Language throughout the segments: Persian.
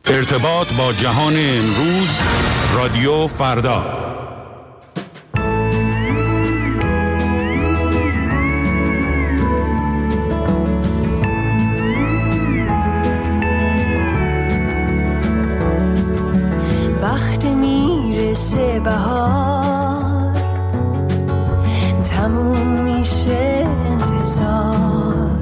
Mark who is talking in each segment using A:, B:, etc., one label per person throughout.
A: ارتباط با جهان امروز، رادیو فردا.
B: وقتی میرسه بهار، تموم میشه انتظار،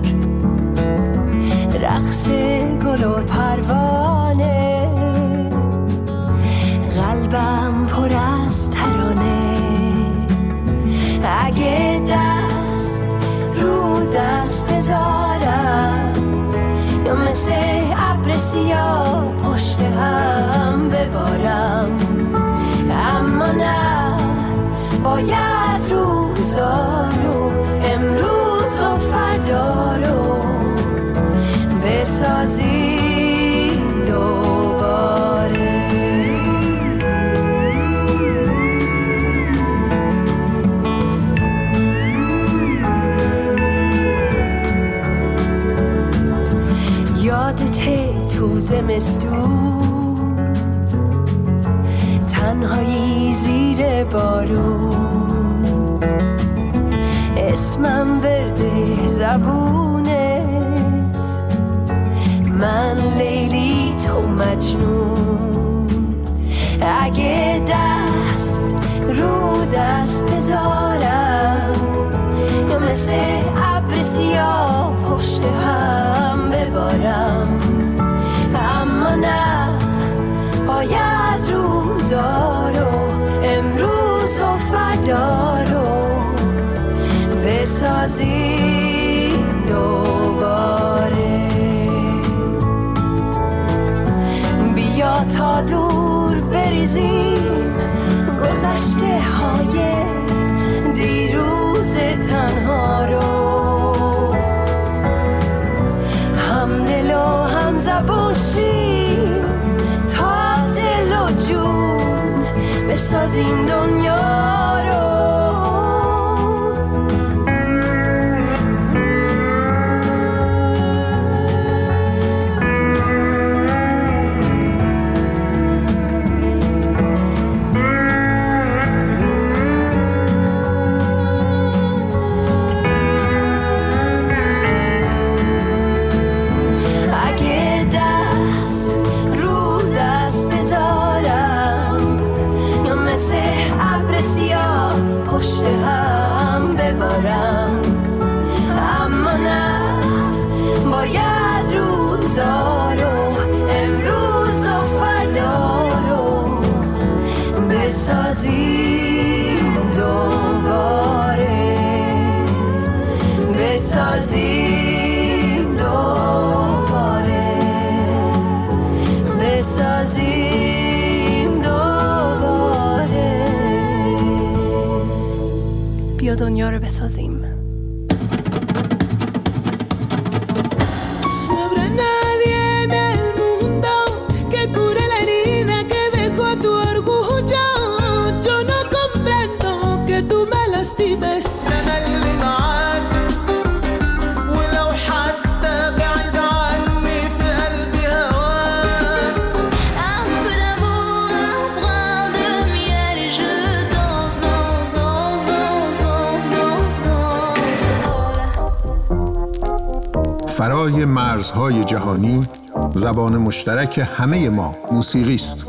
B: رقص گل و پروانه، قلبم پر از ترانه. اگه دست رو دست بذارم، یا مثل ابر سیاه پشت هم ببارم، اما نه، باید روزا رو، امروز و فردا رو بسازی دوباره. یادته تو زمستون، تنهایی زیر بارون، اسمم ورده زبونت، من لیلی تو مجنون. اگه دست رو دست بذارم، یا مثل ابر سیاه پشت هم ببارم، اما نه، باید روزا رو، امروز و فردا رو بسازی دوباره. بیا تا دور بریزیم گذشته های دیروز تنها رو، هم دل و هم زبون شیم تا از دل و جون بسازیم دنیا رو. اما نه، باید روزا رو، امروز و فردا رو بسازیم دوباره، بسازیم دوباره، بسازیم دوباره. بیا دنیا رو بسازیم.
C: فرای مرزهای جهانی، زبان مشترک همه ما موسیقی است.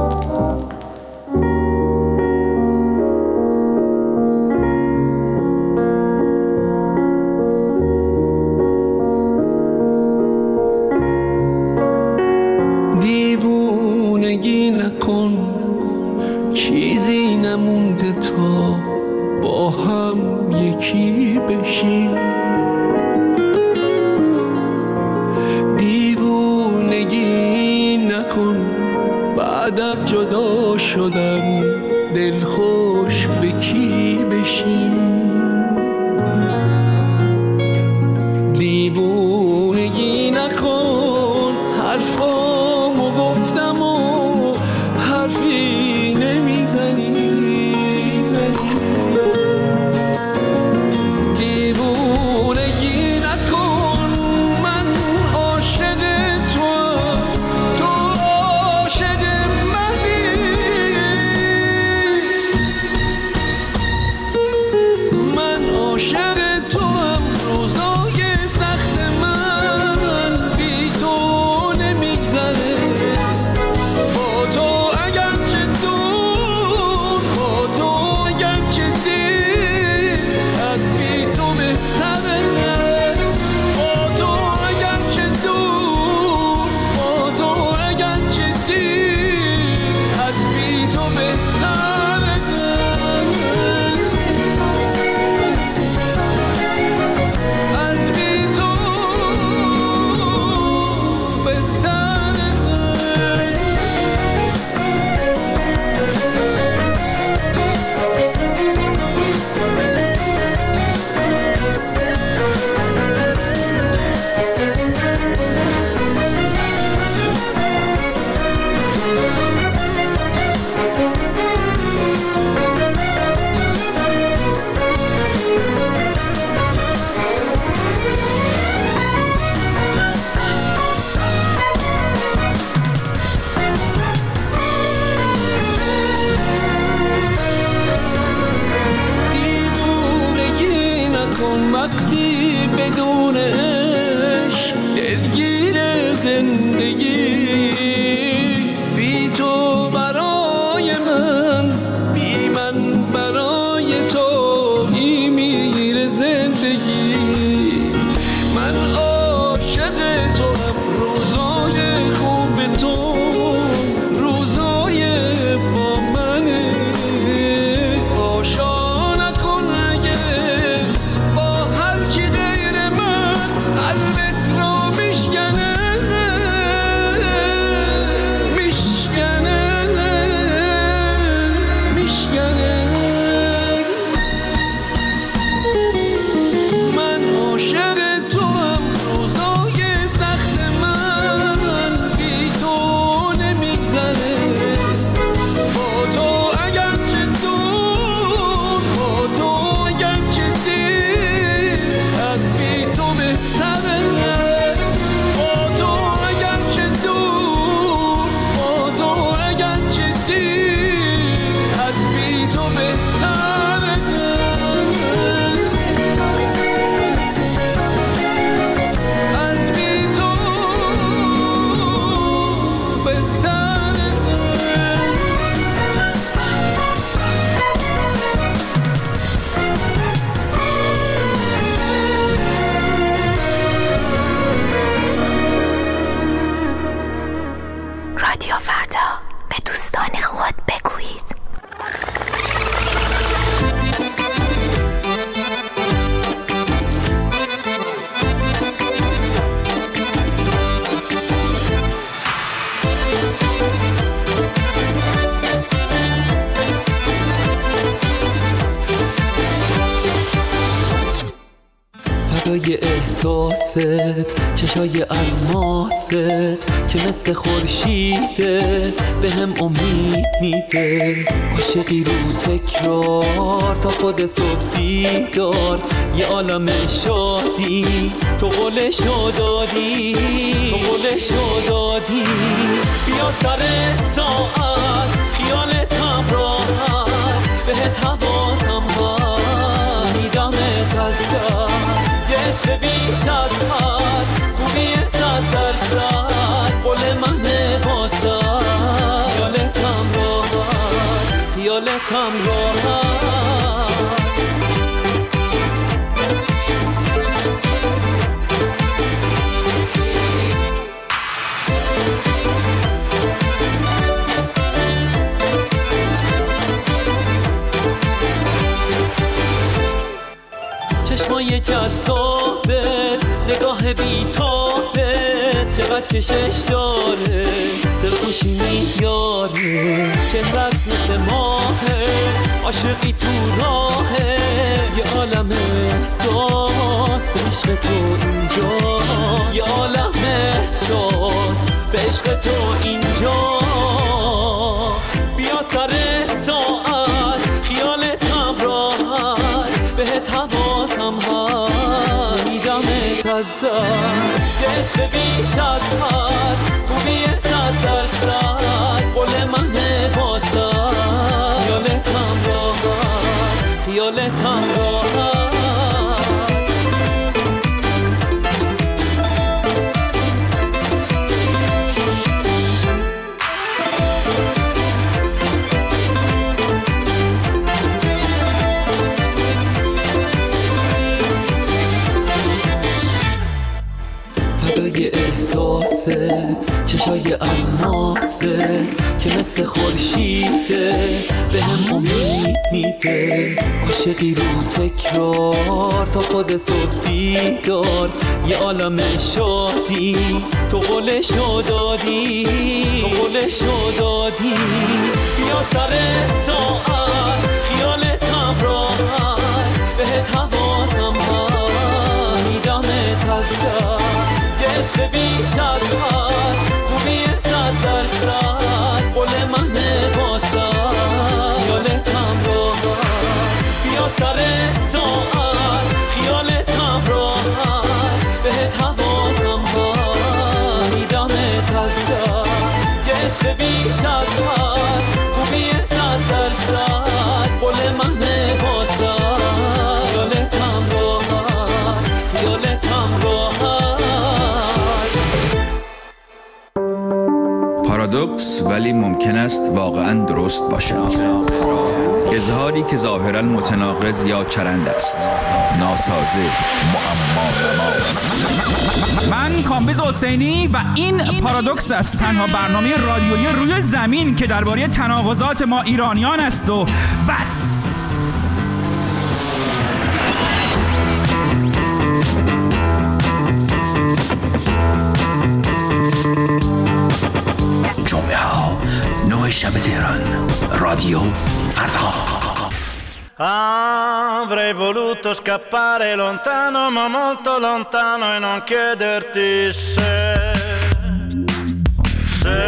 D: دیوونگی نکن، چیزی نمونده تا با هم یکی بشیم. بعد از جدا شدن دلخوش به کی بشیم. دیوونگی نکن، حرفامو گفتم و حرفی نمیزنی. دیوونگی نکن، من عاشق تو، تو
E: رادیو فردا به دوستان خود بگویید.
D: فدای احساست، چشای الماست که مثل خورشیده به هم امید میده. عاشقی رو تکرار تا خود صبح بیدار، یه عالم شادی تو قولشو دادی، تو قولشو دادی. بیا سر ساعت خیالتم راحت، بهت حواسم هست میدمت از دست. عشق بیش از حد، خوبی 100%، قول من واسه خیالتم راحت، خیالتم راحت. چشمای جذابه، نگاه بیتابه، چقدر کشش داره، دلخوشی میاره. چهرت مثل ماهه، عاشقی تو راهه، یه عالم احساس به عشق تو اینجا، یه عالم احساس به عشق تو اینجا. بیا سر ساعت خیالتم راحت، بهت حواسم هست میدمت از دست. عشق بیش از حد، خوبی 100%، قول من واسه خیالتم راحت، خیالتم راحت. فدای احساست، چشای الماست که مثل خورشیده به هم امید میده. عاشقی رو تکرار تا خود صبح بیدار، یه عالم شادی تو قولشو دادی، تو قولشو دادی. بیا سر ساعت خیالتم راحت، بهت حواسم هست میدمت از دست. عشق بیش از حد، خوبی 100%، قول من واسه خیالتم راحت. بیا سر ساعت خیالتم راحت، بهت حواسم هست میدمت از دست. عشق بیش از حد، خوبی 100%، قول من واسه خیالتم راحت، خیالتم راحت.
F: پارادوکس ولی ممکن است واقعاً درست باشد. اظهاری که ظاهراً متناقض یا چرند است، ناسازه، معما.
G: من کامبیز حسینی و این پارادوکس است، تنها برنامه رادیویی روی زمین که درباره تناقضات ما ایرانیان است و بس.
H: جمعه ها 9 شب تهران، رادیو فردا.
I: Avrei voluto scappare lontano, ma molto lontano, e non chiederti se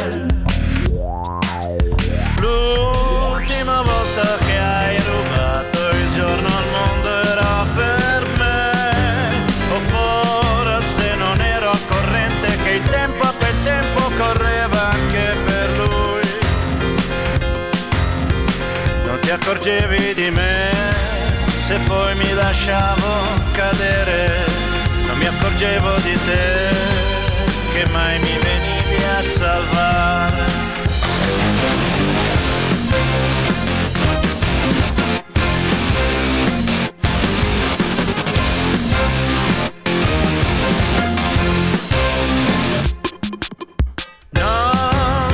I: l'ultima volta che hai rubato il giorno al mondo era per me, o forse non ero a corrente che il tempo a quel tempo correva anche per lui. Non ti accorgevi di me se poi mi lasciavo cadere, non mi accorgevo di te che mai mi venivi a salvare. Non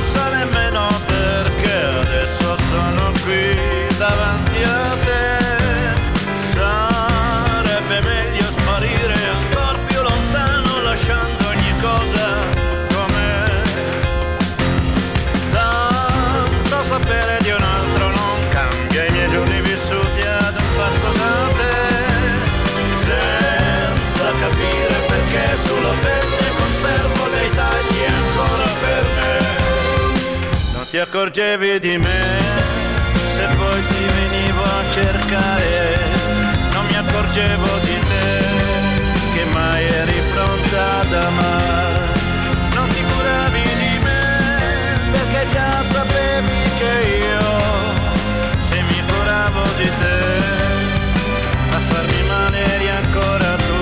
I: ti accorgevi di me, se poi ti venivo a cercare, non mi accorgevo di te, che mai eri pronta ad amare, non ti curavi di me, perché già sapevi che io, se mi curavo di te, a farmi male eri ancora tu.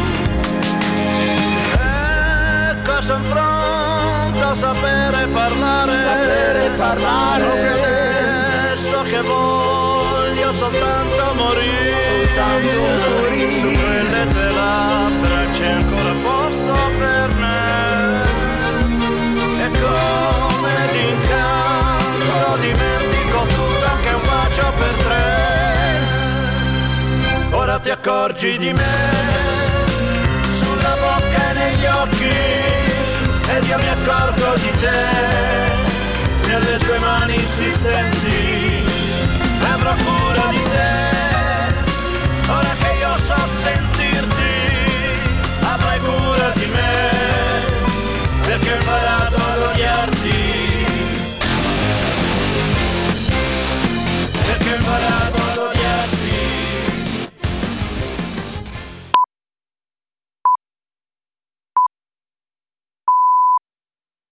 I: Ecco, son pronto a sapere parlare, so che voglio soltanto morire, su quelle tue labbra c'è ancora posto per me, e come d'incanto dimentico tutto, anche un bacio per tre. Ora ti accorgi di me, sulla bocca e negli occhi, ed io mi accorgo di te, nelle tue mani insistenti, avrò cura di te, ora che io so sentirti, avrai cura di me, perché ho imparato